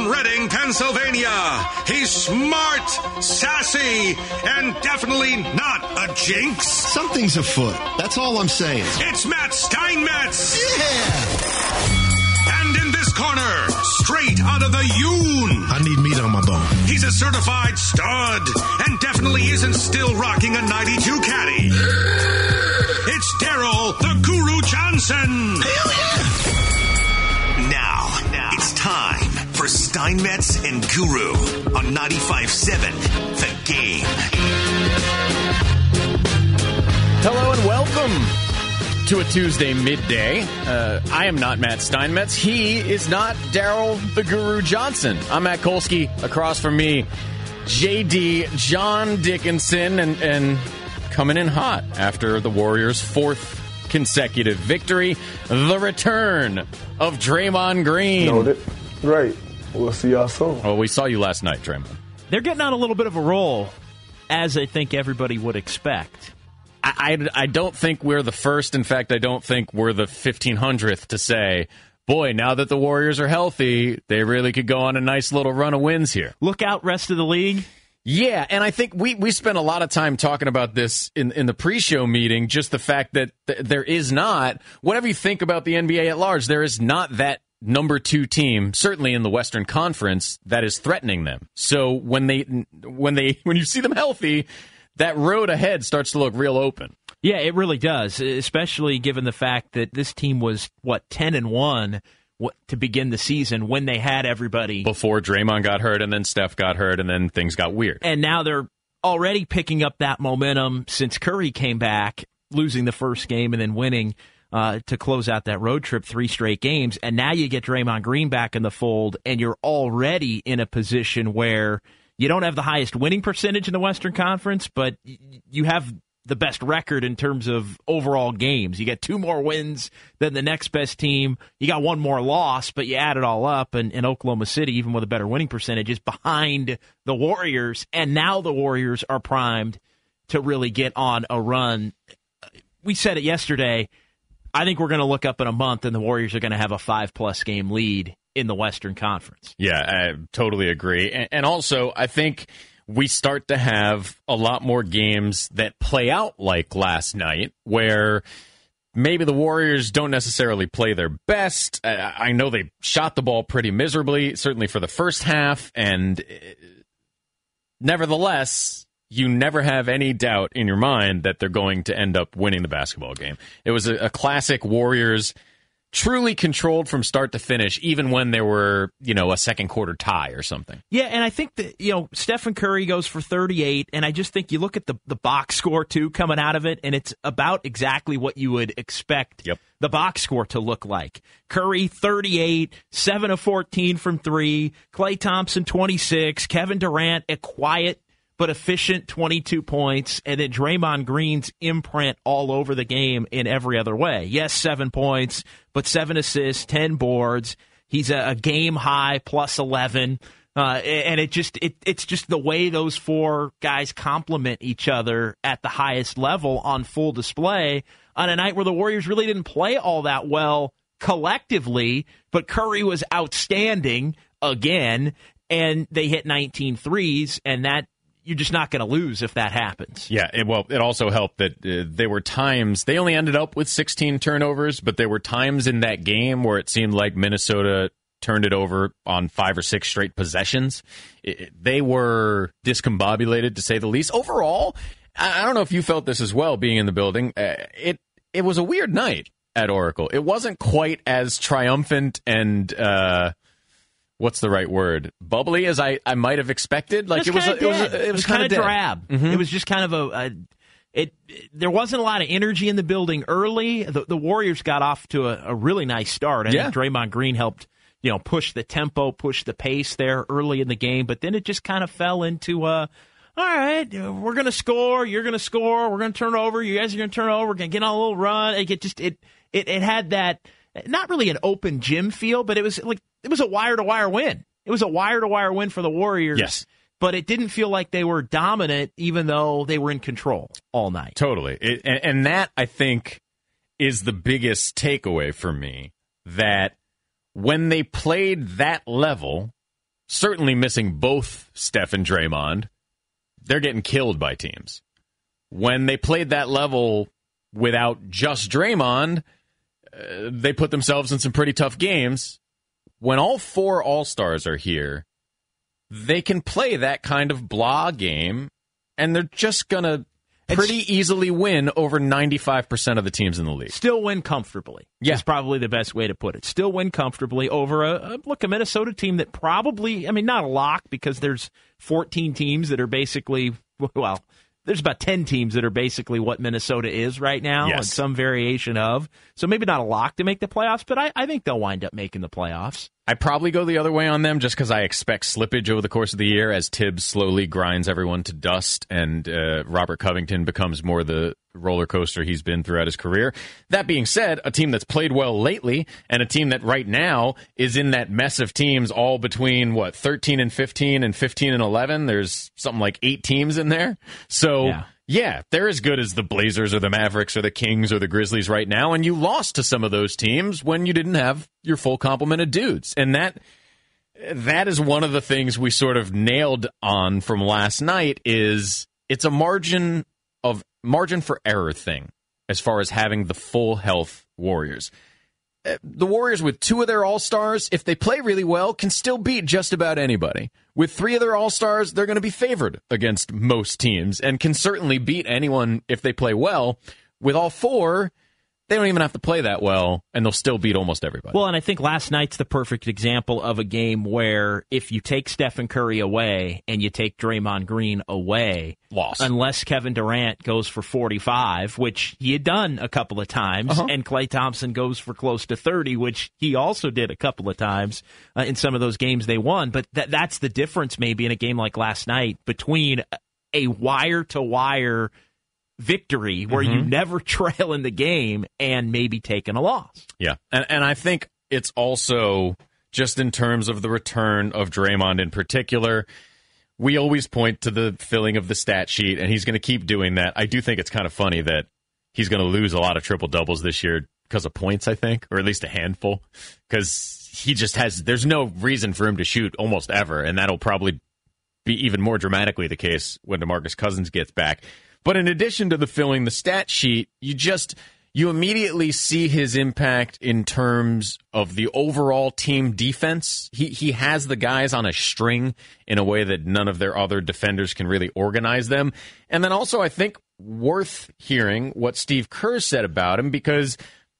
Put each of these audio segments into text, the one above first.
from Reading, Pennsylvania. He's smart, sassy, and definitely not a jinx. Something's afoot. That's all I'm saying. It's Matt Steinmetz. Yeah! And in this corner, straight out of the Yoon. I need meat on my bone. He's a certified stud and definitely isn't still rocking a 92 caddy. It's Daryl the Guru Johnson. Hell yeah! Now, it's time for Steinmetz and Guru on 95.7 The Game. Hello and welcome to a Tuesday midday. I am not Matt Steinmetz. He is not Daryl the Guru Johnson. I'm Matt Kolsky. Across from me, JD John Dickinson, and coming in hot after the Warriors' fourth consecutive victory, the return of Draymond Green. Noted. Great. We'll see y'all soon. Oh, we saw you last night, Draymond. They're getting on a little bit of a roll, as I think everybody would expect. I don't think we're the first. In fact, I don't think we're the 1500th to say, boy, now that the Warriors are healthy, they really could go on a nice little run of wins here. Look out, rest of the league. Yeah, and I think we spent a lot of time talking about this in the pre-show meeting, just the fact that there is not, whatever you think about the NBA at large, there is not that number 2 team, certainly in the Western Conference, that is threatening them. So when you see them healthy, that road ahead starts to look real open. Yeah, it really does, especially given the fact that this team was, 10-1 to begin the season when they had everybody. Before Draymond got hurt, and then Steph got hurt, and then things got weird. And now they're already picking up that momentum since Curry came back, losing the first game and then winning to close out that road trip, 3 straight games. And now you get Draymond Green back in the fold, and you're already in a position where you don't have the highest winning percentage in the Western Conference, but you have the best record in terms of overall games. You get 2 more wins than the next best team. You got 1 more loss, but you add it all up, and Oklahoma City, even with a better winning percentage, is behind the Warriors, and now the Warriors are primed to really get on a run. We said it yesterday. I think we're going to look up in a month, and the Warriors are going to have a 5-plus game lead in the Western Conference. Yeah, I totally agree. And also, I think we start to have a lot more games that play out like last night, where maybe the Warriors don't necessarily play their best. I know they shot the ball pretty miserably, certainly for the first half, and nevertheless, you never have any doubt in your mind that they're going to end up winning the basketball game. It was a classic Warriors, truly controlled from start to finish, even when there were, a second quarter tie or something. Yeah, and I think that, Stephen Curry goes for 38, and I just think you look at the box score, too, coming out of it, and it's about exactly what you would expect the box score to look like. Curry, 38, 7 of 14 from 3, Klay Thompson, 26, Kevin Durant, a quiet but efficient 22 points, and then Draymond Green's imprint all over the game in every other way. Yes, 7 points, but 7 assists, 10 boards. He's a game high plus 11, and it's just the way those 4 guys complement each other at the highest level on full display on a night where the Warriors really didn't play all that well collectively, but Curry was outstanding again, and they hit 19 threes, and that you're just not going to lose if that happens. Yeah, it also helped that there were times, they only ended up with 16 turnovers, but there were times in that game where it seemed like Minnesota turned it over on 5 or 6 straight possessions. They were discombobulated, to say the least. Overall, I don't know if you felt this as well, being in the building. It was a weird night at Oracle. It wasn't quite as triumphant and what's the right word? Bubbly as I might have expected. Like it was kind of drab. Mm-hmm. It was just kind of there wasn't a lot of energy in the building early. The Warriors got off to a really nice start. I think Draymond Green helped, push the tempo, push the pace there early in the game, but then it just kind of fell into all right, we're going to score, you're going to score, we're going to turn over, you guys are going to turn over, we're going to get on a little run. It had that, not really an open gym feel, but it was a wire-to-wire win. It was a wire-to-wire win for the Warriors. Yes. But it didn't feel like they were dominant, even though they were in control all night. Totally. And that, I think, is the biggest takeaway for me, that when they played that level, certainly missing both Steph and Draymond, they're getting killed by teams. When they played that level without just Draymond, they put themselves in some pretty tough games. When all 4 All-Stars are here, they can play that kind of blah game, and they're just going to pretty easily win over 95% of the teams in the league. Still win comfortably. Yeah. Is probably the best way to put it. Still win comfortably over a Minnesota team that probably, not a lock because there's 14 teams that are basically, there's about 10 teams that are basically what Minnesota is right now, and some variation of. So maybe not a lock to make the playoffs, but I think they'll wind up making the playoffs. I'd probably go the other way on them just because I expect slippage over the course of the year as Tibbs slowly grinds everyone to dust and Robert Covington becomes more the roller coaster he's been throughout his career. That being said, a team that's played well lately and a team that right now is in that mess of teams all between, 13 and 15 and 15 and 11. There's something like 8 teams in there. So... Yeah, they're as good as the Blazers or the Mavericks or the Kings or the Grizzlies right now, and you lost to some of those teams when you didn't have your full complement of dudes. And that is one of the things we sort of nailed on from last night is it's a margin for error thing as far as having the full health Warriors. The Warriors with 2 of their All-Stars, if they play really well, can still beat just about anybody. With 3 of their All-Stars, they're going to be favored against most teams and can certainly beat anyone if they play well. With all 4, they don't even have to play that well, and they'll still beat almost everybody. Well, and I think last night's the perfect example of a game where if you take Stephen Curry away and you take Draymond Green away, loss. Unless Kevin Durant goes for 45, which he had done a couple of times, and Klay Thompson goes for close to 30, which he also did a couple of times in some of those games they won. But that's the difference maybe in a game like last night between a wire-to-wire victory where you never trail in the game and maybe taking a loss. Yeah, and I think it's also just in terms of the return of Draymond in particular, we always point to the filling of the stat sheet, and he's going to keep doing that. I do think it's kind of funny that he's going to lose a lot of triple-doubles this year because of points, I think, or at least a handful, because he just there's no reason for him to shoot almost ever, and that'll probably be even more dramatically the case when DeMarcus Cousins gets back. But in addition to the filling the stat sheet, you immediately see his impact in terms of the overall team defense. He has the guys on a string in a way that none of their other defenders can really organize them. And then also, I think, worth hearing what Steve Kerr said about him, because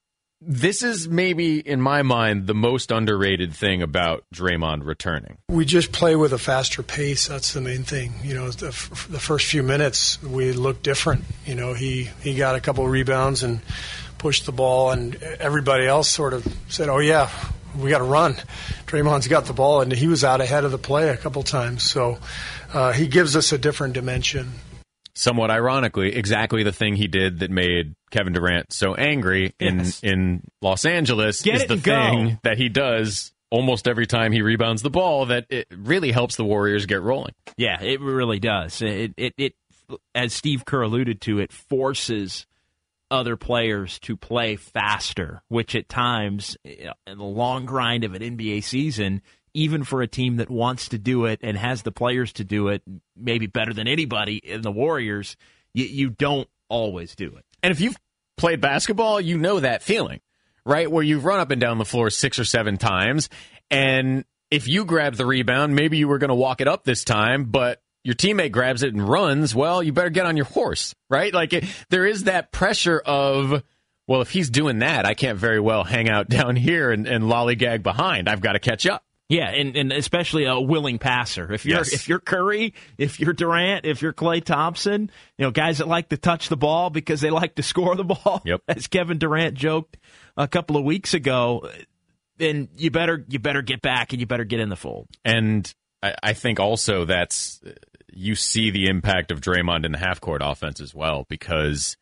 this is maybe, in my mind, the most underrated thing about Draymond returning. We just play with a faster pace. That's the main thing. The first few minutes, we looked different. He got a couple of rebounds and pushed the ball, and everybody else sort of said, oh, yeah, we got to run. Draymond's got the ball, and he was out ahead of the play a couple times. So he gives us a different dimension. Somewhat ironically, exactly the thing he did that made Kevin Durant so angry in Los Angeles is the thing that he does almost every time he rebounds the ball that it really helps the Warriors get rolling. Yeah, it really does. It as Steve Kerr alluded to, it forces other players to play faster, which at times, in the long grind of an NBA season, even for a team that wants to do it and has the players to do it, maybe better than anybody in the Warriors, you don't always do it. And if you've played basketball, you know that feeling, right? Where you've run up and down the floor 6 or 7 times, and if you grab the rebound, maybe you were going to walk it up this time, but your teammate grabs it and runs, well, you better get on your horse, right? There is that pressure of, well, if he's doing that, I can't very well hang out down here and lollygag behind. I've got to catch up. Yeah, and especially a willing passer. If you're Curry, if you're Durant, if you're Klay Thompson, guys that like to touch the ball because they like to score the ball, as Kevin Durant joked a couple of weeks ago, then you better get back and you better get in the fold. And I think also that's you see the impact of Draymond in the half-court offense as well, because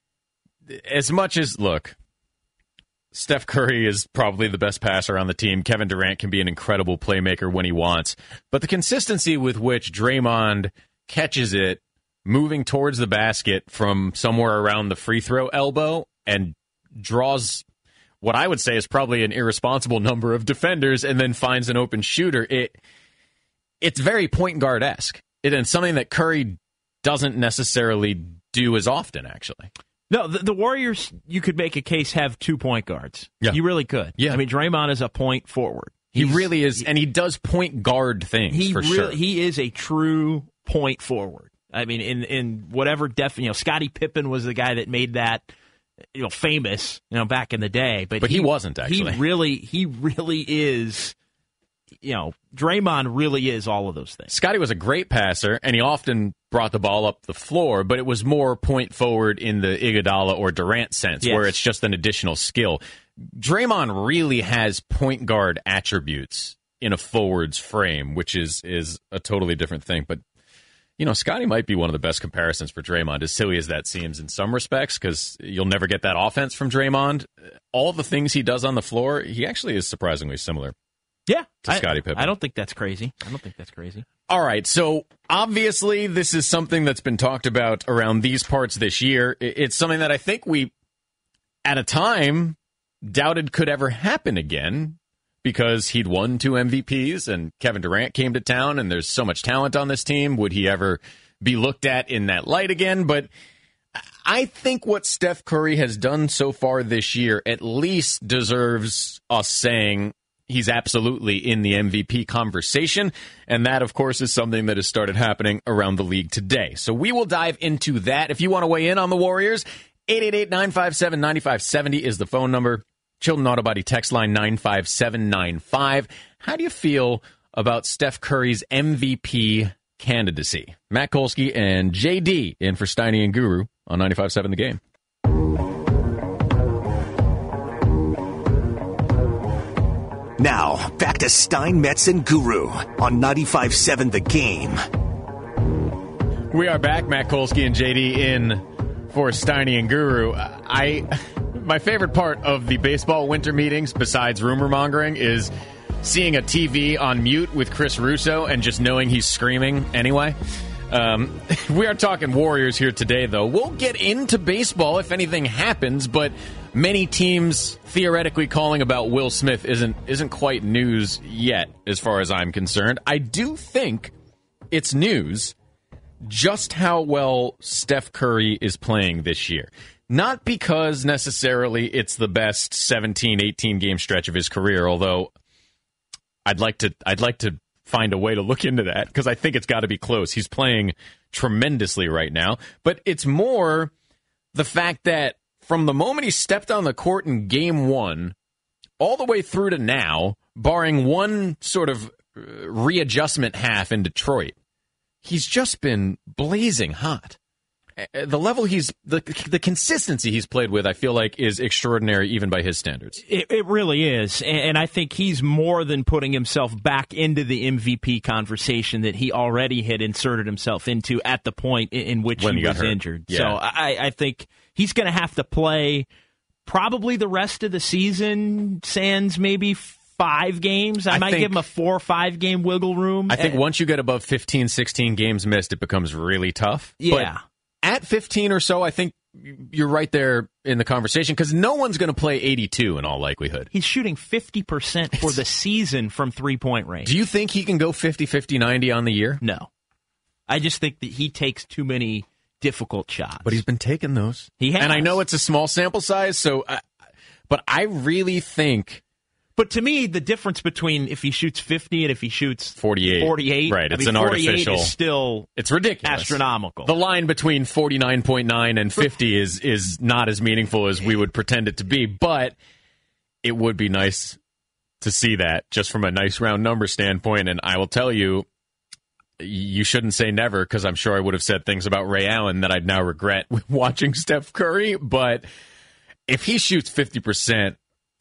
as much as, look, Steph Curry is probably the best passer on the team. Kevin Durant can be an incredible playmaker when he wants. But the consistency with which Draymond catches it, moving towards the basket from somewhere around the free throw elbow and draws what I would say is probably an irresponsible number of defenders and then finds an open shooter, it's very point guard-esque. And something that Curry doesn't necessarily do as often, actually. No, the Warriors, you could make a case, have 2 point guards. Yeah. You really could. Yeah. I mean, Draymond is a point forward. He really is, and he does point guard things, for sure. He is a true point forward. I mean, in whatever Scottie Pippen was the guy that made that, famous, back in the day. But he wasn't, actually. He really is, Draymond really is all of those things. Scottie was a great passer, and he often brought the ball up the floor, but it was more point forward in the Iguodala or Durant sense, where it's just an additional skill. Draymond really has point guard attributes in a forward's frame, which is a totally different thing. But, Scottie might be one of the best comparisons for Draymond, as silly as that seems in some respects, because you'll never get that offense from Draymond. All the things he does on the floor, he actually is surprisingly similar. Yeah, to Scottie Pippen. I don't think that's crazy. All right, so obviously this is something that's been talked about around these parts this year. It's something that I think we, at a time, doubted could ever happen again because he'd won 2 MVPs and Kevin Durant came to town and there's so much talent on this team. Would he ever be looked at in that light again? But I think what Steph Curry has done so far this year at least deserves us saying he's absolutely in the MVP conversation, and that, of course, is something that has started happening around the league today. So we will dive into that. If you want to weigh in on the Warriors, 888-957-9570 is the phone number. Chilton Auto Body text line 95795. How do you feel about Steph Curry's MVP candidacy? Matt Kolsky and JD in for Steiny and Guru on 95.7 The Game. Now, back to Stein, Metz, and Guru on 95.7 The Game. We are back. Matt Kolsky and JD in for Steiny and Guru. My favorite part of the baseball winter meetings, besides rumor mongering, is seeing a TV on mute with Chris Russo and just knowing he's screaming anyway. We are talking Warriors here today, though. We'll get into baseball if anything happens, but many teams theoretically calling about Will Smith isn't quite news yet, as far as I'm concerned. I do think it's news just how well Steph Curry is playing this year. Not because necessarily it's the best 17, 18 game stretch of his career, although I'd like to find a way to look into that because I think it's got to be close. He's playing tremendously right now, but it's more the fact that from the moment he stepped on the court in game 1 all the way through to now, barring one sort of readjustment half in Detroit, he's just been blazing hot. The level the consistency he's played with, I feel like, is extraordinary even by his standards. It really is, and I think he's more than putting himself back into the MVP conversation that he already had inserted himself into at the point in which he was injured. Yeah. So I think he's going to have to play probably the rest of the season, sans maybe 5 games. I might give him a 4 or 5 game wiggle room. I think once you get above 15, 16 games missed, it becomes really tough. Yeah. But at 15 or so, I think you're right there in the conversation because no one's going to play 82 in all likelihood. He's shooting 50% for the season from 3-point range. Do you think he can go 50, 50, 90 on the year? No. I just think that he takes too many difficult shots. But he's been taking those. He has. And I know it's a small sample size, but I really think... But to me, the difference between if he shoots 50 and if he shoots 48, right? It's an 48 artificial. Is still it's ridiculous, astronomical. The line between 49.9 and 50 is not as meaningful as we would pretend it to be. But it would be nice to see that just from a nice round number standpoint. And I will tell you, you shouldn't say never because I'm sure I would have said things about Ray Allen that I'd now regret watching Steph Curry. But if he shoots 50%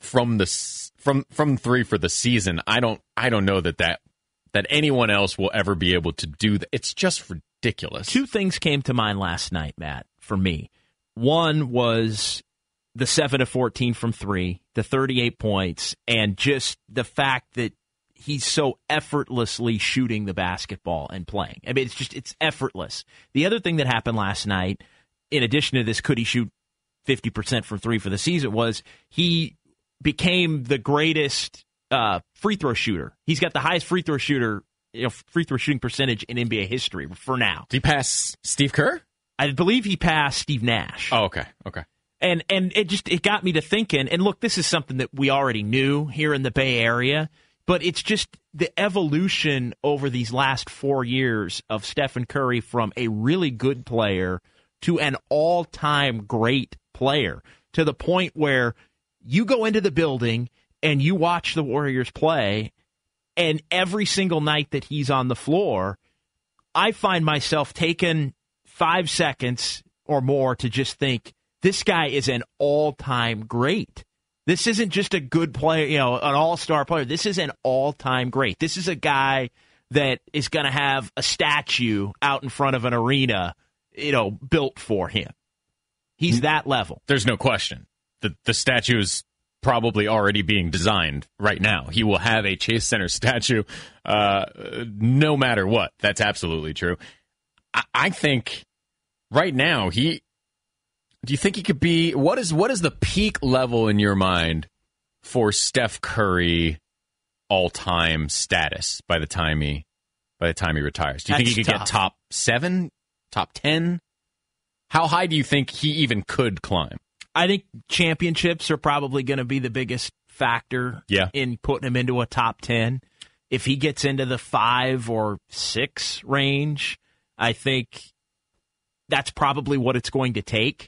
from 3 for the season, I don't know that anyone else will ever be able to do that. It's just ridiculous. 2 things came to mind last night, Matt, for me. One was the 7 of 14 from 3, the 38 points, and just the fact that he's so effortlessly shooting the basketball and playing. I mean, it's effortless. The other thing that happened last night, in addition to this, could he shoot 50% from 3 for the season, was he became the greatest free throw shooter. He's got the highest free throw shooter free throw shooting percentage in NBA history for now. Did he pass Steve Kerr? I believe he passed Steve Nash. Oh, okay. And it got me to thinking, and look, this is something that we already knew here in the Bay Area, but it's just the evolution over these last 4 years of Stephen Curry from a really good player to an all-time great player, to the point where you go into the building and you watch the Warriors play, and every single night that he's on the floor, I find myself taking 5 seconds or more to just think, this guy is an all-time great. This isn't just a good player, an all-star player. This is an all-time great. This is a guy that is going to have a statue out in front of an arena, built for him. He's that level. There's no question. The statue is probably already being designed right now. He will have a Chase Center statue no matter what. That's absolutely true. I think right now do you think he could be? What is the peak level in your mind for Steph Curry all-time status by the time he retires? Do you think he could get top 7, top 10? How high do you think he even could climb? I think championships are probably going to be the biggest factor in putting him into a top 10. If he gets into the 5 or 6 range, I think that's probably what it's going to take.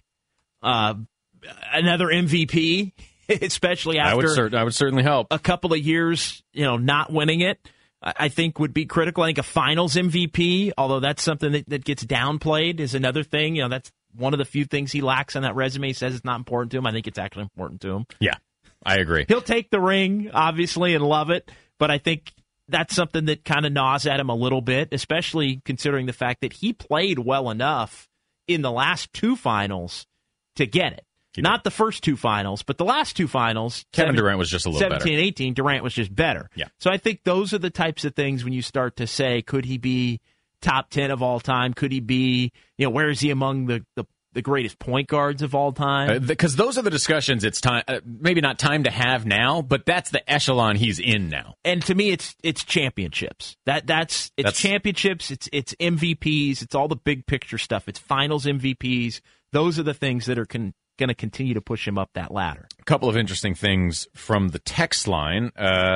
Another MVP, especially after I would certainly help. A couple of years, not winning it, I think would be critical. I think a Finals MVP, although that's something that gets downplayed, is another thing. That's one of the few things he lacks on that resume. He says it's not important to him. I think it's actually important to him. Yeah, I agree. He'll take the ring, obviously, and love it, but I think that's something that kind of gnaws at him a little bit, especially considering the fact that he played well enough in the last 2 finals to get it. Not the first 2 finals, but the last 2 finals. Kevin Durant was just a little better. 17 and 18, Durant was just better. Yeah. So I think those are the types of things when you start to say, could he be top 10 of all time? Could he be, where is he among the greatest point guards of all time? Because those are the discussions it's time, maybe not time to have now, but that's the echelon he's in now. And to me, it's championships. That's championships, it's MVPs, it's all the big picture stuff. It's finals MVPs. Those are the things that are going to continue to push him up that ladder. A couple of interesting things from the text line.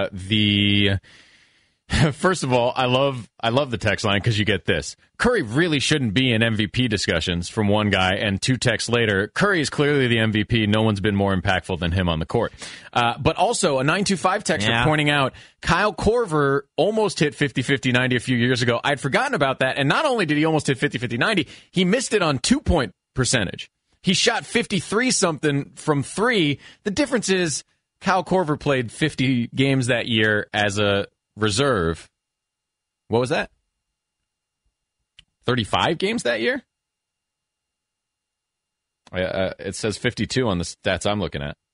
First of all, I love the text line because you get this. Curry really shouldn't be in MVP discussions from one guy, and 2 texts later, Curry is clearly the MVP. No one's been more impactful than him on the court. But also, a 925 texter pointing out, Kyle Korver almost hit 50-50-90 a few years ago. I'd forgotten about that, and not only did he almost hit 50-50-90, he missed it on 2-point percentage. He shot 53-something from 3. The difference is Kyle Korver played 50 games that year as a reserve. What was that? 35 games that year? It says 52 on the stats I'm looking at.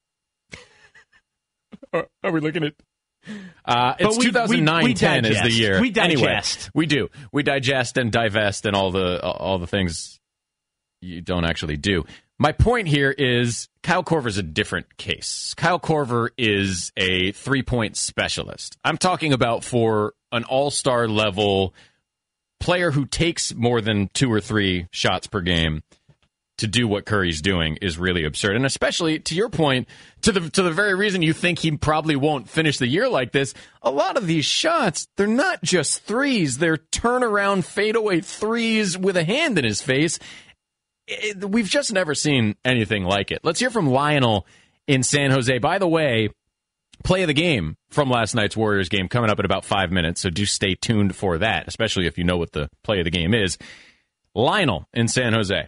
Are we looking at? It's 2009-10 is the year. We digest. Anyway, we do. We digest and divest and all the things you don't actually do. My point here is Kyle Korver is a different case. Kyle Korver is a 3-point specialist. I'm talking about for an all-star level player who takes more than 2 or 3 shots per game to do what Curry's doing is really absurd. And especially, to your point, to the very reason you think he probably won't finish the year like this, a lot of these shots, they're not just threes. They're turnaround, fadeaway threes with a hand in his face. We've just never seen anything like it. Let's hear from Lionel in San Jose. By the way, play of the game from last night's Warriors game coming up in about 5 minutes, so do stay tuned for that, especially if you know what the play of the game is. Lionel in San Jose.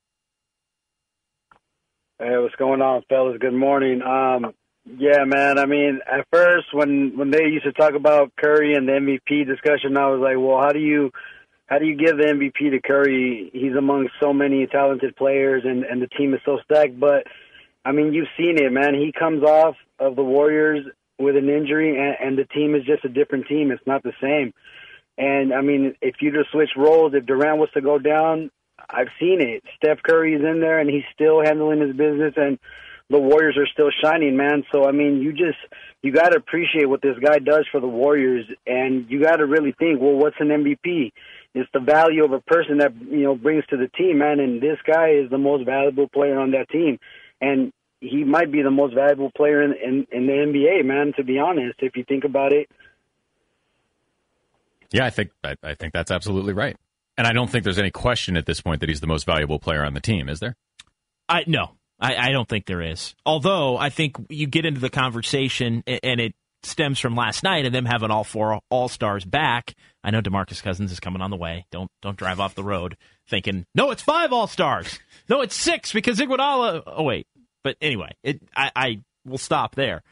Hey, what's going on, fellas? Good morning. Yeah, man, I mean, at first when they used to talk about Curry and the MVP discussion, I was like, well, how do you give the MVP to Curry? He's among so many talented players, and the team is so stacked. But, I mean, you've seen it, man. He comes off of the Warriors with an injury, and the team is just a different team. It's not the same. And, I mean, if you just switch roles, if Durant was to go down, I've seen it. Steph Curry is in there, and he's still handling his business. And the Warriors are still shining, man. So, I mean, you got to appreciate what this guy does for the Warriors, and you got to really think, well, what's an MVP? It's the value of a person that, brings to the team, man, and this guy is the most valuable player on that team. And he might be the most valuable player in the NBA, man, to be honest, if you think about it. Yeah, I think that's absolutely right. And I don't think there's any question at this point that he's the most valuable player on the team, is there? No, I don't think there is. Although I think you get into the conversation, and it stems from last night and them having all 4 All-Stars back. I know DeMarcus Cousins is coming on the way. Don't drive off the road thinking, no, it's 5 All-Stars. No, it's 6 because Iguodala. Oh, wait. But anyway, I will stop there.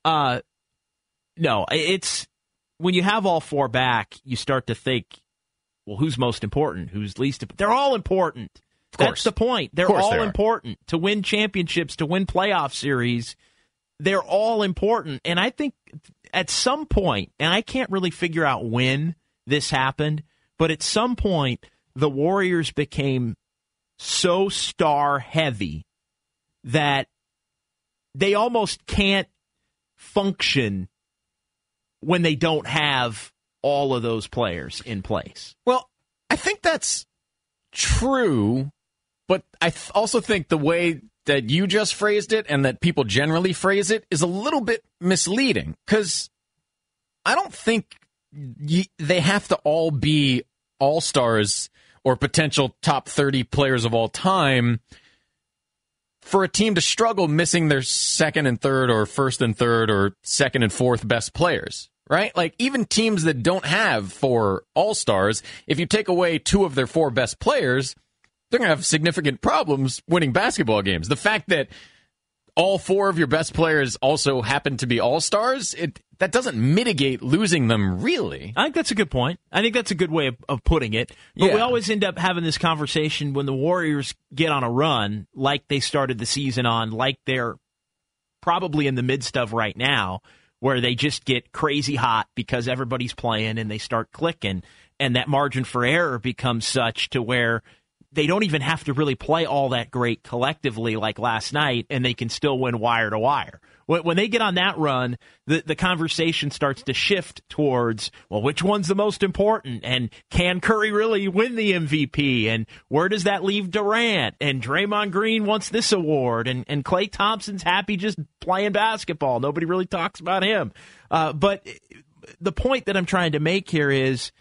No, it's when you have all 4 back, you start to think, well, who's most important? Who's least important? They're all important. That's the point. They're all important to win championships, to win playoff series. They're all important. And I think at some point, and I can't really figure out when this happened, but at some point, the Warriors became so star heavy that they almost can't function when they don't have all of those players in place. Well, I think that's true, but I also think the way that you just phrased it and that people generally phrase it is a little bit misleading, because I don't think they have to all be all-stars or potential top 30 players of all time for a team to struggle missing their second and third or first and third or second and fourth best players, right? Like, even teams that don't have 4 all-stars, if you take away 2 of their 4 best players, they're going to have significant problems winning basketball games. The fact that all 4 of your best players also happen to be all-stars, that doesn't mitigate losing them, really. I think that's a good point. I think that's a good way of putting it. But we always end up having this conversation when the Warriors get on a run, like they started the season on, like they're probably in the midst of right now, where they just get crazy hot because everybody's playing and they start clicking, and that margin for error becomes such to where they don't even have to really play all that great collectively like last night, and they can still win wire to wire. When they get on that run, the conversation starts to shift towards, well, which one's the most important? And can Curry really win the MVP? And where does that leave Durant? And Draymond Green wants this award. And Klay Thompson's happy just playing basketball. Nobody really talks about him. But the point that I'm trying to make here is,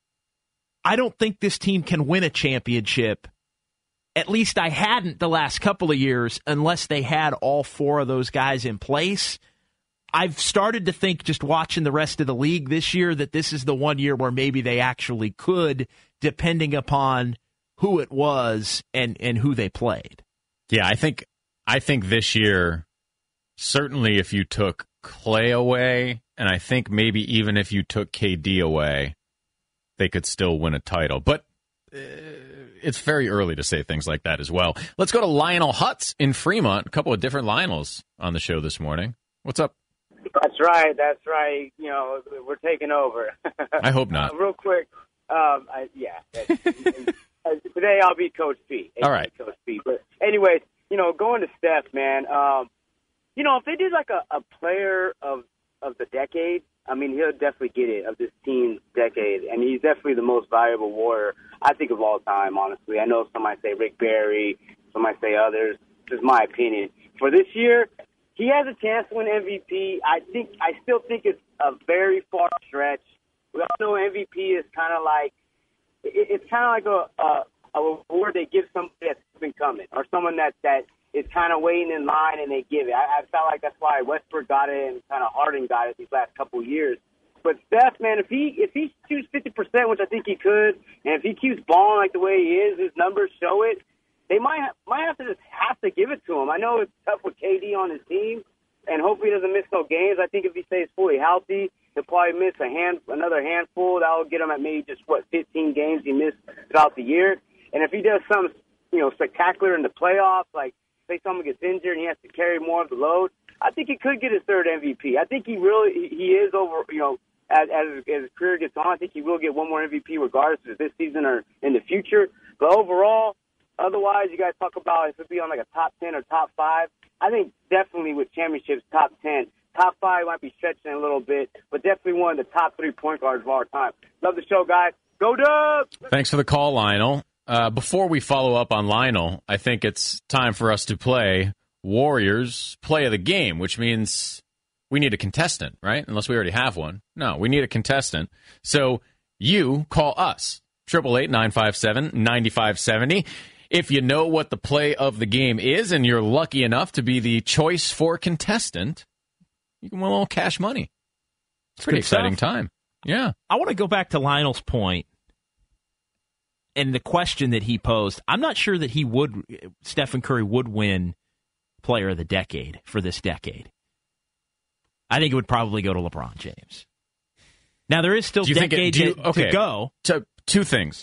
I don't think this team can win a championship. At least I hadn't the last couple of years, unless they had all 4 of those guys in place. I've started to think, just watching the rest of the league this year, that this is the one year where maybe they actually could, depending upon who it was and who they played. Yeah, I think this year, certainly if you took Klay away, and I think maybe even if you took KD away, they could still win a title. But it's very early to say things like that as well. Let's go to Lionel Hutz in Fremont. A couple of different Lionels on the show this morning. What's up? That's right. We're taking over. I hope not. Real quick. Today I'll be Coach P. All right. Coach P. But anyways, going to Steph, man, if they did like a player of the decade, I mean, he'll definitely get it, of this team's decade, and he's definitely the most valuable Warrior, I think, of all time, honestly. I know some might say Rick Barry, some might say others. This is my opinion. For this year, he has a chance to win MVP. I still think it's a very far stretch. We all know MVP is kind of like, it's kind of like a award they give somebody that's been coming, or someone that is kind of waiting in line and they give it. I felt like that's why Westbrook got it and kind of Harden got it these last couple of years. But Steph, man, if he shoots 50%, which I think he could, and if he keeps balling like the way he is, his numbers show it, they might have to give it to him. I know it's tough with KD on his team, and hopefully he doesn't miss no games. I think if he stays fully healthy, he'll probably miss another handful. That will get him at maybe just 15 games he missed throughout the year. And if he does something spectacular in the playoffs, like say someone gets injured and he has to carry more of the load, I think he could get his third MVP. I think he is over, as his career gets on, I think he will get one more MVP regardless of this season or in the future. But overall, Otherwise, you guys talk about if it'd be on like a top 10 or top 5. I think definitely with championships, top 10. Top 5 might be stretching a little bit, but definitely one of the top 3 point guards of our time. Love the show, guys. Go Dubs! Thanks for the call, Lionel. Before we follow up on Lionel, I think it's time for us to play Warriors Play of the Game, which means we need a contestant, right? Unless we already have one. No, we need a contestant. So you call us, 888-957-9570. If you know what the play of the game is and you're lucky enough to be the choice for contestant, you can win a little cash money. It's a pretty exciting time. Yeah. I want to go back to Lionel's point and the question that he posed. I'm not sure that Stephen Curry would win Player of the Decade for this decade. I think it would probably go to LeBron James. Now, there is still decade to go. Two things.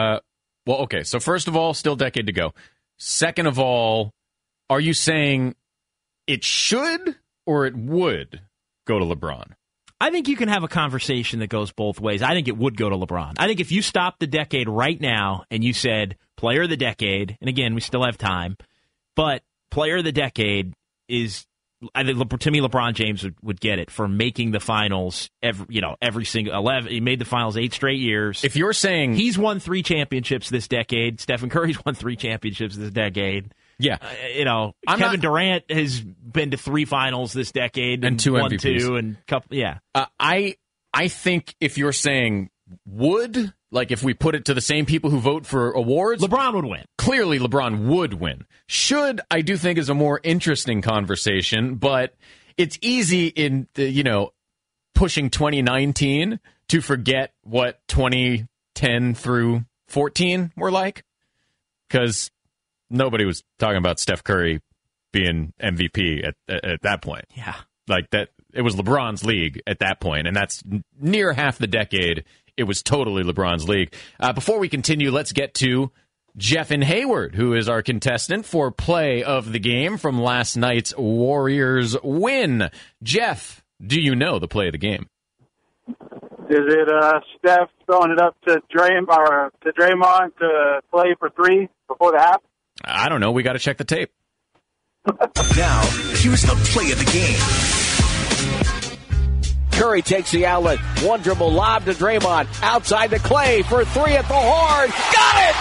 So first of all, still decade to go. Second of all, are you saying it should or it would go to LeBron? I think you can have a conversation that goes both ways. I think it would go to LeBron. I think if you stopped the decade right now and you said Player of the Decade, and again, we still have time, but Player of the Decade is, I think, to me, LeBron James would get it for making the finals every single 11. He made the finals 8 straight years. If you're saying he's won 3 championships this decade, Stephen Curry's won 3 championships this decade. Yeah, Kevin Durant has been to 3 finals this decade and 2 won MVPs. 2 and couple. Yeah, I think if you're saying would, like if we put it to the same people who vote for awards, LeBron would win. Clearly, LeBron would win. Should, I do think, is a more interesting conversation, but it's easy in pushing 2019 to forget what 2010 through 14 were like, because nobody was talking about Steph Curry being MVP at that point. Yeah. Like that, it was LeBron's league at that point, and that's near half the decade. It was totally LeBron's league. Before we continue, let's get to Jeff in Hayward, who is our contestant for Play of the Game from last night's Warriors win. Jeff, do you know the play of the game? Is it Steph throwing it up to Draymond to play for 3 before the half? I don't know. We got to check the tape. Now, here's the play of the game. Curry takes the outlet. One dribble lob to Draymond. Outside to Clay for 3 at the horn. Got it!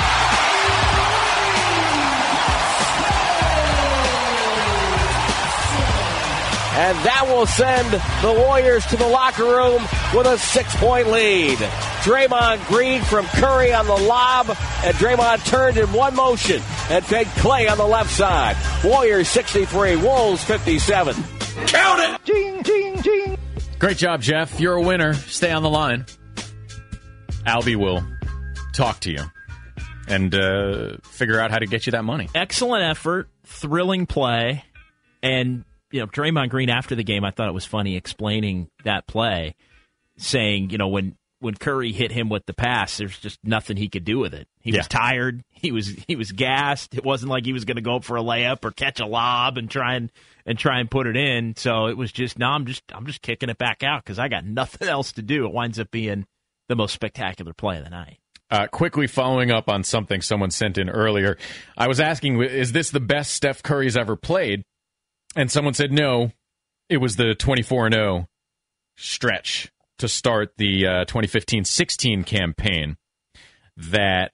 And that will send the Warriors to the locker room with a 6-point lead. Draymond Green from Curry on the lob, and Draymond turned in one motion and faked Clay on the left side. Warriors 63, Wolves 57. Count it! Ding, ding, ding. Great job, Jeff. You're a winner. Stay on the line. Albie will talk to you and figure out how to get you that money. Excellent effort, thrilling play, and Draymond Green after the game, I thought it was funny explaining that play, saying, when Curry hit him with the pass, there's just nothing he could do with it. He was tired. He was gassed. It wasn't like he was going to go up for a layup or catch a lob and try and put it in. So it was just, I'm just kicking it back out because I got nothing else to do. It winds up being the most spectacular play of the night. Quickly following up on something someone sent in earlier, I was asking, is this the best Steph Curry's ever played? And someone said no, it was the 24-0 stretch to start the 2015-16 campaign that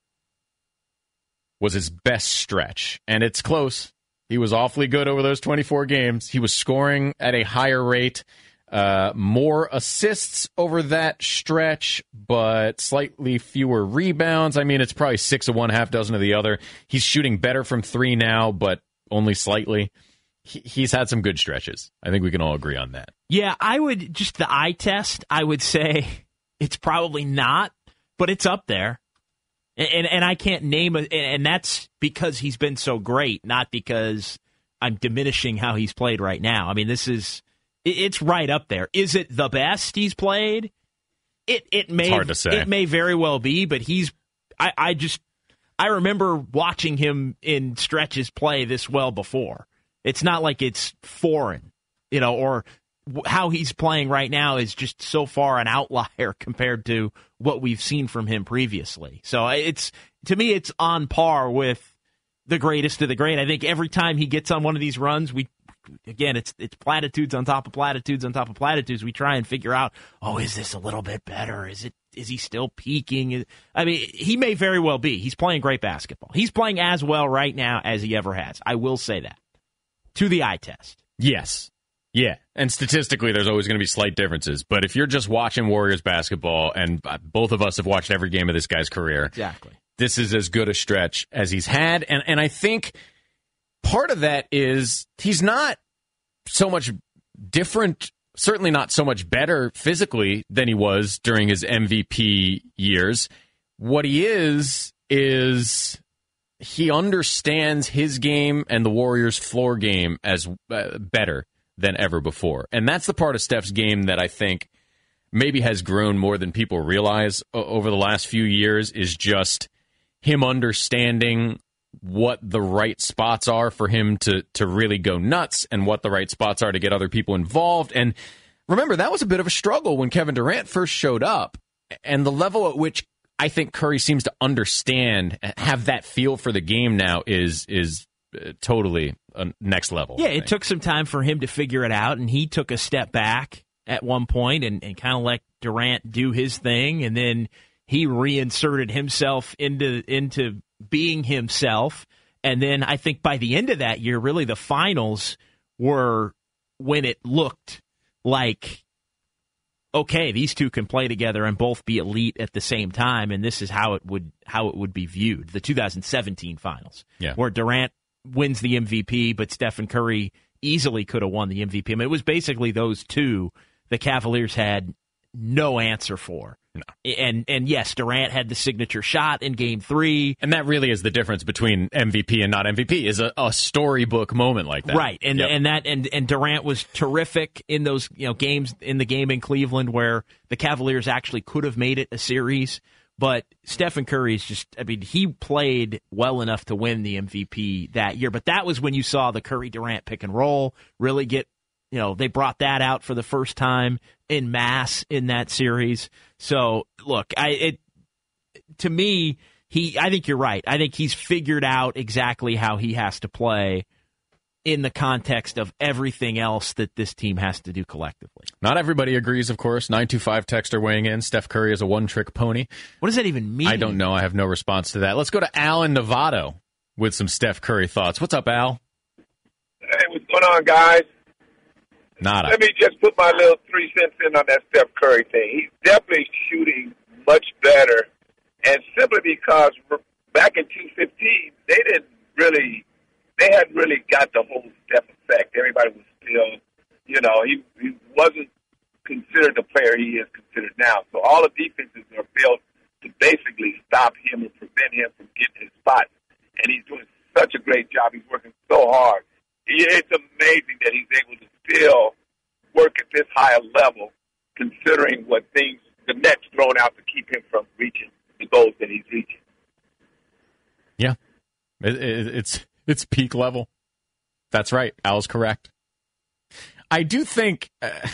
was his best stretch. And it's close. He was awfully good over those 24 games. He was scoring at a higher rate, more assists over that stretch, but slightly fewer rebounds. I mean, it's probably 6 of one, half dozen of the other. He's shooting better from 3 now, but only slightly. He's had some good stretches. I think we can all agree on that. Yeah, I would, just the eye test, I would say it's probably not, but it's up there. And I can't name it, and that's because he's been so great, not because I'm diminishing how he's played right now. I mean, it's right up there. Is it the best he's played? It's hard to say. It may very well be, but I remember watching him in stretches play this well before. It's not like it's foreign, or how he's playing right now is just so far an outlier compared to what we've seen from him previously. So to me, it's on par with the greatest of the great. I think every time he gets on one of these runs, it's platitudes on top of platitudes on top of platitudes. We try and figure out, is this a little bit better? Is he still peaking? I mean, he may very well be. He's playing great basketball. He's playing as well right now as he ever has. I will say that. To the eye test. Yes. Yeah. And statistically, there's always going to be slight differences. But if you're just watching Warriors basketball, and both of us have watched every game of this guy's career. Exactly. This is as good a stretch as he's had. And I think part of that is he's not so much different, certainly not so much better physically than he was during his MVP years. What he is he understands his game and the Warriors' floor game as better than ever before. And that's the part of Steph's game that I think maybe has grown more than people realize over the last few years, is just him understanding what the right spots are for him to really go nuts and what the right spots are to get other people involved. And remember, that was a bit of a struggle when Kevin Durant first showed up, and the level at which I think Curry seems to understand, have that feel for the game now is totally next level. Yeah, it took some time for him to figure it out, and he took a step back at one point and kind of let Durant do his thing, and then he reinserted himself into being himself. And then I think by the end of that year, really the finals were when it looked like, okay, these two can play together and both be elite at the same time, and this is how it would be viewed. The 2017 finals, where Durant wins the MVP, but Stephen Curry easily could have won the MVP. I mean, it was basically those two the Cavaliers had no answer for. No. And yes, Durant had the signature shot in Game 3. And that really is the difference between MVP and not MVP, is a storybook moment like that. Right. And Durant was terrific in those games, in the game in Cleveland where the Cavaliers actually could have made it a series. But Stephen Curry is just, he played well enough to win the MVP that year. But that was when you saw the Curry-Durant pick and roll really get, they brought that out for the first time en masse in that series. So, look, to me, I think you're right. I think he's figured out exactly how he has to play in the context of everything else that this team has to do collectively. Not everybody agrees, of course. 925 texter weighing in. Steph Curry is a one-trick pony. What does that even mean? I don't know. I have no response to that. Let's go to Al in Novato with some Steph Curry thoughts. What's up, Al? Hey, what's going on, guys? Nada. Let me just put my little 3 cents in on that Steph Curry thing. He's definitely shooting much better, and simply because back in 2015, they hadn't really got the whole Steph effect. Everybody was still, he wasn't considered the player he is considered now. So all the defenses are built to basically stop him and prevent him from getting his spots. And he's doing such a great job. He's working so hard. It's amazing that he's able to still work at this higher level, considering what things the net's thrown out to keep him from reaching the goals that he's reaching. Yeah, it's peak level. That's right. Al's correct. I do think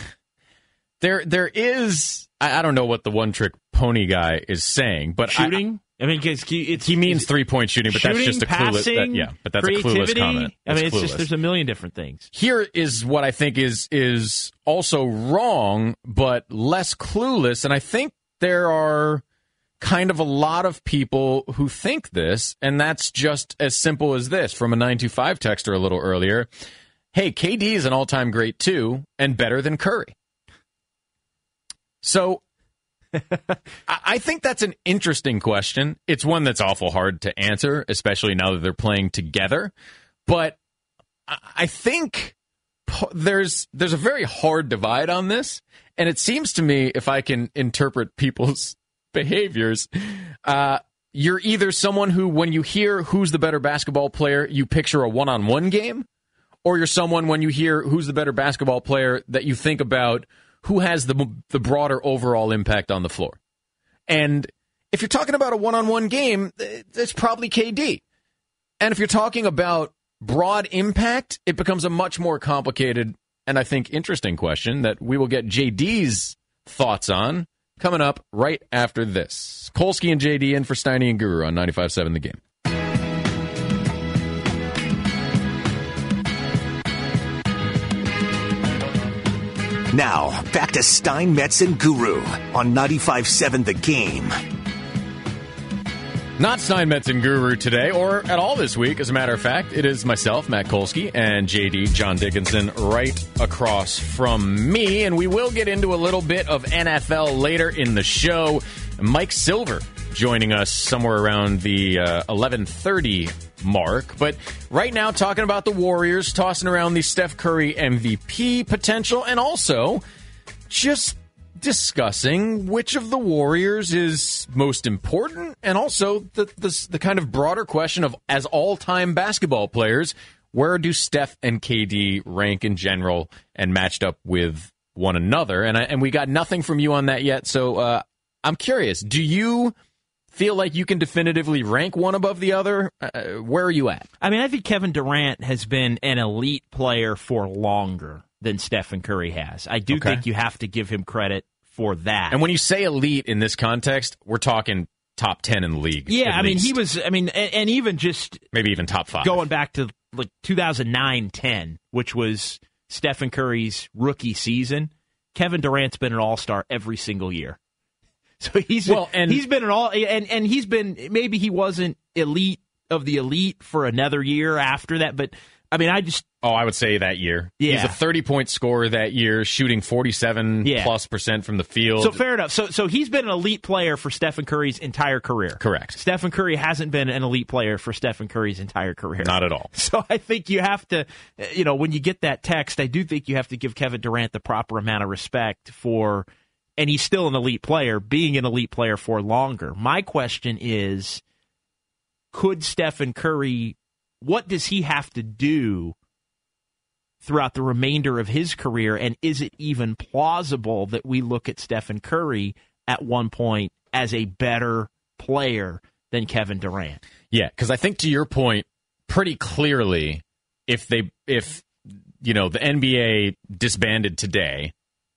there is. I don't know what the one-trick pony guy is saying, but shooting. He means 3-point shooting, but shooting, that's just a passing, clueless. But that's a clueless comment. It's just there's a million different things. Here is what I think is also wrong, but less clueless, and I think there are kind of a lot of people who think this, and that's just as simple as this. From a 925 texter a little earlier, hey, KD is an all-time great too, and better than Curry. So I think that's an interesting question. It's one that's awful hard to answer, especially now that they're playing together. But I think there's a very hard divide on this, and it seems to me, if I can interpret people's behaviors, you're either someone who, when you hear who's the better basketball player, you picture a one-on-one game, or you're someone, when you hear who's the better basketball player, that you think about who has the broader overall impact on the floor. And if you're talking about a one-on-one game, it's probably KD. And if you're talking about broad impact, it becomes a much more complicated and I think interesting question that we will get JD's thoughts on coming up right after this. Kolsky and JD in for Steiny and Guru on 95.7 The Game. Now, back to Stein, Metz, and Guru on 95.7 The Game. Not Stein, Metz, and Guru today, or at all this week. As a matter of fact, it is myself, Matt Kolsky, and JD, John Dickinson, right across from me. And we will get into a little bit of NFL later in the show. Mike Silver joining us somewhere around the 11:30 mark. But right now, talking about the Warriors, tossing around the Steph Curry MVP potential, and also just discussing which of the Warriors is most important, and also the kind of broader question of, as all-time basketball players, where do Steph and KD rank in general and matched up with one another? And we got nothing from you on that yet, so I'm curious. Do you feel like you can definitively rank one above the other? Where are you at? I mean, I think Kevin Durant has been an elite player for longer than Stephen Curry has. I do think you have to give him credit for that. And when you say elite in this context, we're talking top 10 in the league. Yeah, I mean, he was, and even just maybe even top 5. Going back to like 2009-10, which was Stephen Curry's rookie season, Kevin Durant's been an all-star every single year. So he's been an all, and he's been, maybe he wasn't elite of the elite for another year after that, but I mean, I would say that year. Yeah. He's a 30-point scorer that year, shooting 47+% from the field. So fair enough. So he's been an elite player for Stephen Curry's entire career. Correct. Stephen Curry hasn't been an elite player for Stephen Curry's entire career. Not at all. So I think you have to, when you get that text, I do think you have to give Kevin Durant the proper amount of respect for, and he's still an elite player, being an elite player for longer. My question is, could Stephen Curry, what does he have to do throughout the remainder of his career, and is it even plausible that we look at Stephen Curry at one point as a better player than Kevin Durant? Yeah, because I think to your point, pretty clearly, if the NBA disbanded today,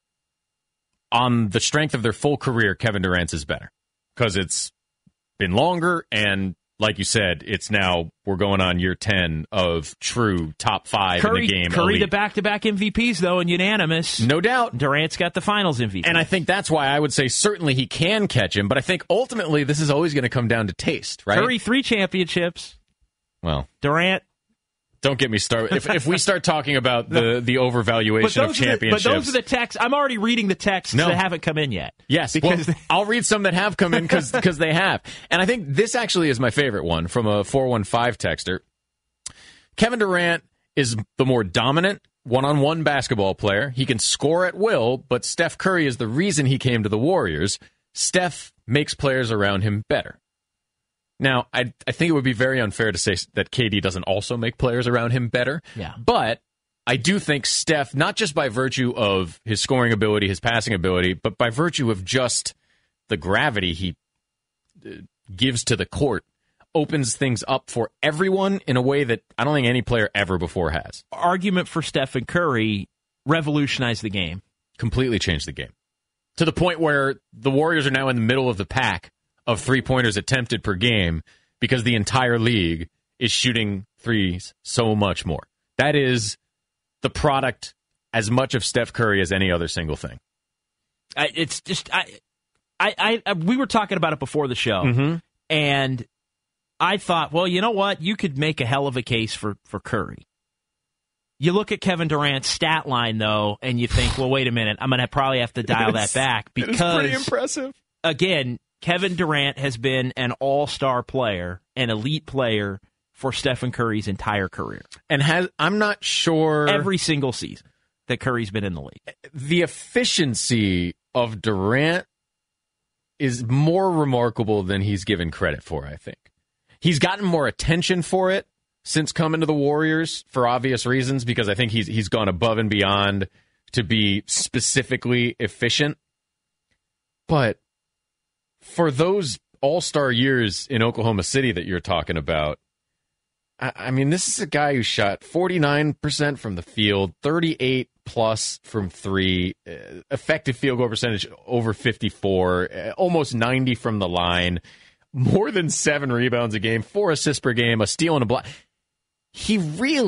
on the strength of their full career, Kevin Durant's is better because it's been longer, and like you said, it's now we're going on year 10 of true top 5 in the game. Curry elite. the back-to-back MVPs, though, and unanimous. No doubt. Durant's got the finals MVP. And I think that's why I would say certainly he can catch him, but I think ultimately this is always going to come down to taste, right? Curry 3 championships. Well, Durant. Don't get me started. If we start talking about the overvaluation of championships. But those are the texts. I'm already reading the texts that haven't come in yet. Yes, because I'll read some that have come in because they have. And I think this actually is my favorite one from a 415 texter. Kevin Durant is the more dominant one-on-one basketball player. He can score at will, but Steph Curry is the reason he came to the Warriors. Steph makes players around him better. Now, I think it would be very unfair to say that KD doesn't also make players around him better. Yeah. But I do think Steph, not just by virtue of his scoring ability, his passing ability, but by virtue of just the gravity he gives to the court, opens things up for everyone in a way that I don't think any player ever before has. Argument for Stephen Curry revolutionized the game. Completely changed the game. To the point where the Warriors are now in the middle of the pack of three-pointers attempted per game because the entire league is shooting threes so much more. That is the product as much of Steph Curry as any other single thing. It's just we were talking about it before the show, and I thought, well, you know what? You could make a hell of a case for Curry. You look at Kevin Durant's stat line, though, and you think, well, wait a minute, I'm going to probably have to dial that back because it's pretty impressive. Again, Kevin Durant has been an all-star player, an elite player for Stephen Curry's entire career. And I'm not sure every single season that Curry's been in the league. The efficiency of Durant is more remarkable than he's given credit for, I think. He's gotten more attention for it since coming to the Warriors for obvious reasons, because I think he's gone above and beyond to be specifically efficient. But for those all-star years in Oklahoma City that you're talking about, I mean, this is a guy who shot 49% from the field, 38 plus from three, effective field goal percentage over 54, almost 90 from the line, more than 7 rebounds a game, 4 assists per game, a steal and a block. He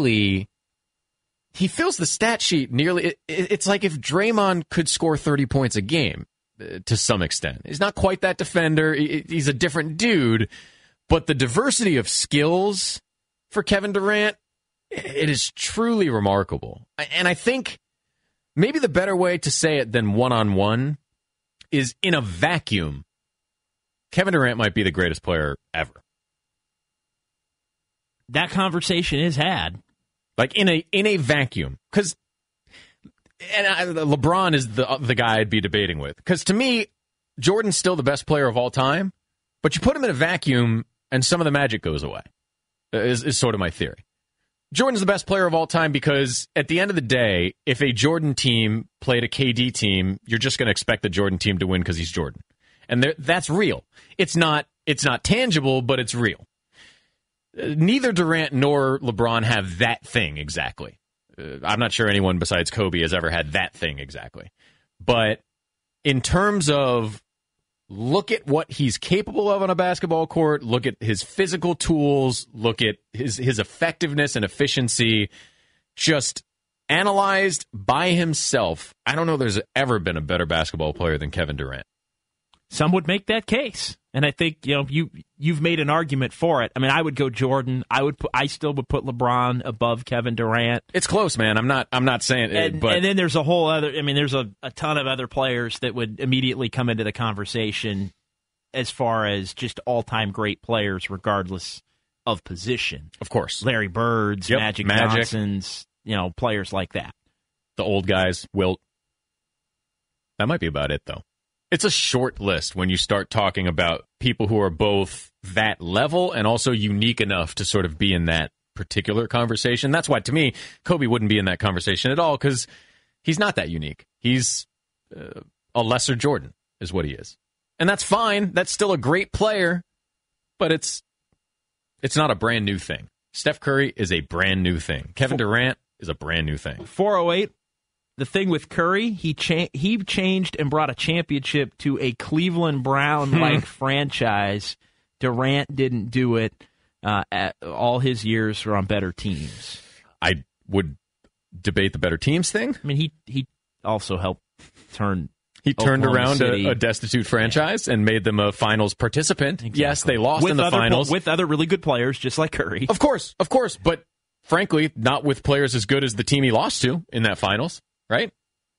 fills the stat sheet nearly. It's like if Draymond could score 30 points a game to some extent. He's not quite that defender. He's a different dude, but the diversity of skills for Kevin Durant, it is truly remarkable. And I think maybe the better way to say it than one-on-one is in a vacuum, Kevin Durant might be the greatest player ever. That conversation is had. Like in a vacuum. Because LeBron is the guy I'd be debating with. Because to me, Jordan's still the best player of all time, but you put him in a vacuum and some of the magic goes away. Is sort of my theory. Jordan's the best player of all time because at the end of the day, if a Jordan team played a KD team, you're just going to expect the Jordan team to win because he's Jordan. And that's real. It's not tangible, but it's real. Neither Durant nor LeBron have that thing exactly. I'm not sure anyone besides Kobe has ever had that thing exactly. But in terms of look at what he's capable of on a basketball court, look at his physical tools, look at his effectiveness and efficiency, just analyzed by himself, I don't know there's ever been a better basketball player than Kevin Durant. Some would make that case. And I think, you've made an argument for it. I mean, I would go Jordan. I still would put LeBron above Kevin Durant. It's close, man. I'm not saying it, but and then there's a whole other, there's a ton of other players that would immediately come into the conversation as far as just all-time great players regardless of position. Of course. Larry Bird's, yep, Magic Johnson's, players like that. The old guys, Wilt. That might be about it, though. It's a short list when you start talking about people who are both that level and also unique enough to sort of be in that particular conversation. That's why, to me, Kobe wouldn't be in that conversation at all because he's not that unique. He's a lesser Jordan is what he is. And that's fine. That's still a great player, but it's not a brand new thing. Steph Curry is a brand new thing. Kevin Durant is a brand new thing. 408. The thing with Curry, he changed and brought a championship to a Cleveland Brown-like franchise. Durant didn't do it. All his years were on better teams. I would debate the better teams thing. I mean, he also helped turn. He turned around a destitute franchise and made them a finals participant. Exactly. Yes, they lost in the finals with other really good players, just like Curry. Of course, but frankly, not with players as good as the team he lost to in that finals. Right?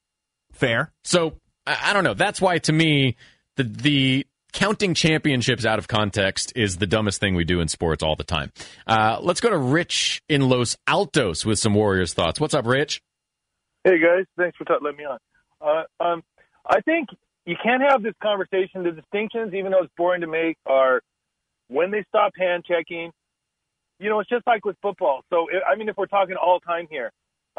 Fair. So, I don't know. That's why, to me, the counting championships out of context is the dumbest thing we do in sports all the time. Let's go to Rich in Los Altos with some Warriors thoughts. What's up, Rich? Hey, guys. Thanks for letting me on. I think you can't have this conversation. The distinctions, even though it's boring to make, are when they stop hand-checking. It's just like with football. So, if we're talking all-time here,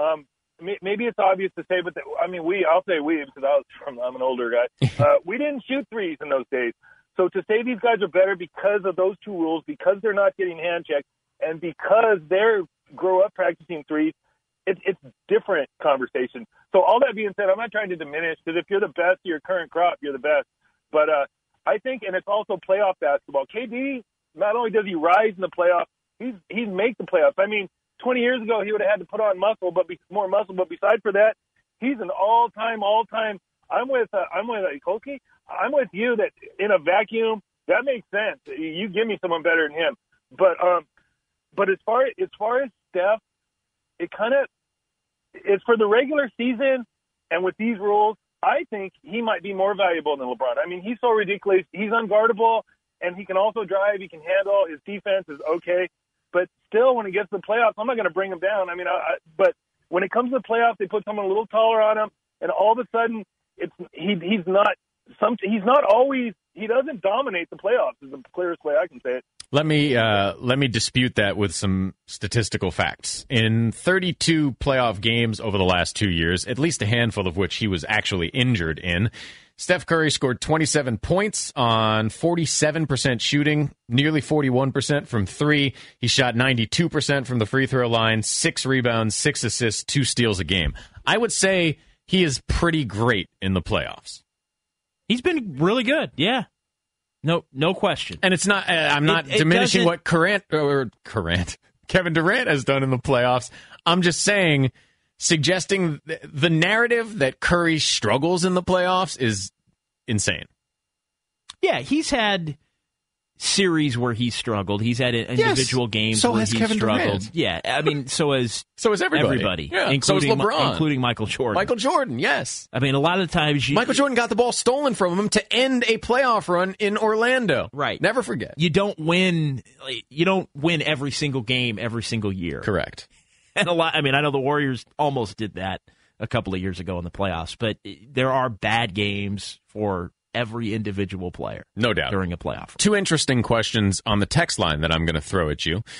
maybe it's obvious to say, but I'll say we because I'm an older guy. We didn't shoot threes in those days. So to say these guys are better because of those two rules, because they're not getting hand checked, and because they're grow up practicing threes, it's different conversation. So all that being said, I'm not trying to diminish because if you're the best of your current crop, you're the best. But I think, and it's also playoff basketball. KD, not only does he rise in the playoffs, he's make the playoffs. 20 years ago, he would have had to put on more muscle. But besides for that, he's an all-time. I'm with Kolsky. I'm with you that in a vacuum, that makes sense. You give me someone better than him. But as far as Steph, it's for the regular season, and with these rules, I think he might be more valuable than LeBron. He's so ridiculous. He's unguardable, and he can also drive. He can handle. His defense is okay. But still, when it gets to the playoffs, I'm not going to bring him down. But when it comes to the playoffs, they put someone a little taller on him, and all of a sudden, he's not always. He doesn't dominate the playoffs. Is the clearest way I can say it. Let me dispute that with some statistical facts. In 32 playoff games over the last 2 years, at least a handful of which he was actually injured in, Steph Curry scored 27 points on 47% shooting, nearly 41% from three. He shot 92% from the free throw line, 6 rebounds, 6 assists, 2 steals a game. I would say he is pretty great in the playoffs. He's been really good, yeah. No question. And it's not. I'm not diminishing what Kevin Durant has done in the playoffs. I'm just saying, suggesting the narrative that Curry struggles in the playoffs is insane. Yeah, he's had series where he struggled. He's had individual games where he struggled. Durant. Yeah, I mean, so has everybody. Yeah. Including LeBron. Including Michael Jordan. Michael Jordan, yes. I mean, a lot of the times Michael Jordan got the ball stolen from him to end a playoff run in Orlando. Right. Never forget. You don't win every single game every single year. Correct. And I know the Warriors almost did that a couple of years ago in the playoffs, but there are bad games for every individual player. No doubt. During a playoff. 2 interesting questions on the text line that I'm going to throw at you.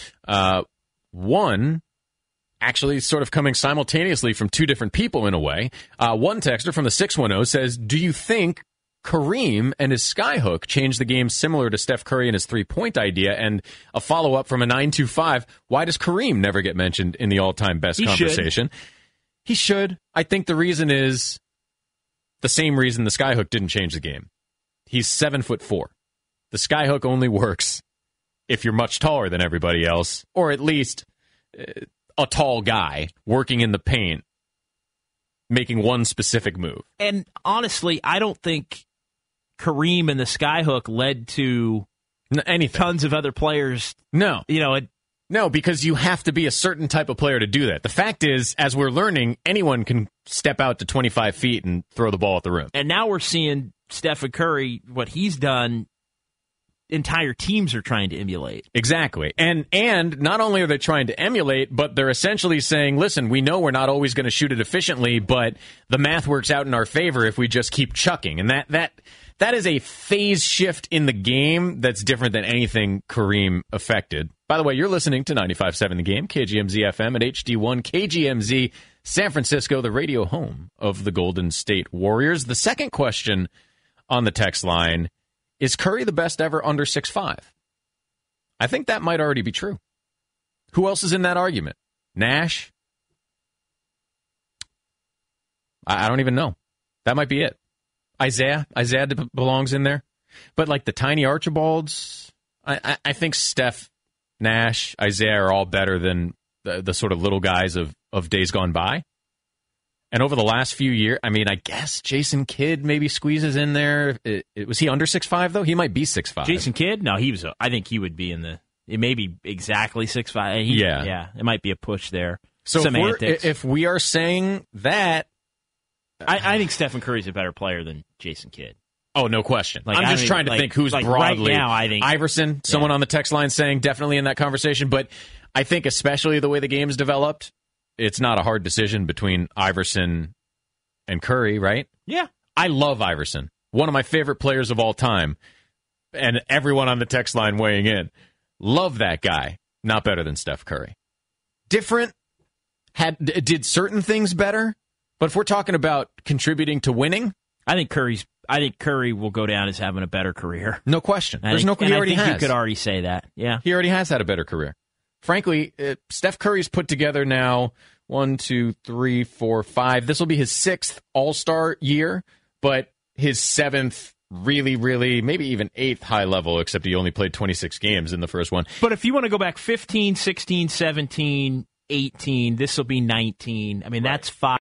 One, actually sort of coming simultaneously from 2 different people in a way. One texter from the 610 says, do you think Kareem and his skyhook changed the game similar to Steph Curry and his 3-point idea? And a follow-up from a 925, why does Kareem never get mentioned in the all-time best conversation? He should. I think the reason is the same reason the skyhook didn't change the game. He's 7'4". The skyhook only works if you're much taller than everybody else, or at least a tall guy working in the paint, making one specific move. And honestly, I don't think Kareem and the skyhook led to anything. Tons of other players. No. No, because you have to be a certain type of player to do that. The fact is, as we're learning, anyone can step out to 25 feet and throw the ball at the rim. And now we're seeing Stephen Curry, what he's done, entire teams are trying to emulate. Exactly. And not only are they trying to emulate, but they're essentially saying, listen, we know we're not always going to shoot it efficiently, but the math works out in our favor if we just keep chucking. And that is a phase shift in the game that's different than anything Kareem affected. By the way, you're listening to 95.7 The Game, KGMZ FM at HD1, KGMZ, San Francisco, the radio home of the Golden State Warriors. The second question on the text line, is Curry the best ever under 6'5"? I think that might already be true. Who else is in that argument? Nash? I don't even know. That might be it. Isaiah belongs in there. But like the tiny Archibalds, I think Steph, Nash, Isaiah are all better than the sort of little guys of days gone by. And over the last few years, I mean, I guess Jason Kidd maybe squeezes in there. Was he under 6'5", though? He might be 6'5". Jason Kidd? No, he was. I think he would be it may be exactly 6'5". Yeah, it might be a push there. So if we are saying that, I think Stephen Curry's a better player than Jason Kidd. Oh, no question. I'm just trying to think who's broadly. Right now, I think Iverson, someone on the text line saying definitely in that conversation. But I think especially the way the game's developed, it's not a hard decision between Iverson and Curry, right? Yeah. I love Iverson. One of my favorite players of all time. And everyone on the text line weighing in. Love that guy. Not better than Steph Curry. Different. Did certain things better. But if we're talking about contributing to winning, I think Curry will go down as having a better career. No question. He already has. You could already say that. Yeah. He already has had a better career. Frankly, Steph Curry's put together now 1, 2, 3, 4, 5. This will be his 6th All-Star year, but his 7th really, really, maybe even 8th high level, except he only played 26 games in the first one. But if you want to go back 15, 16, 17, 18, this will be 19. I mean, that's 5.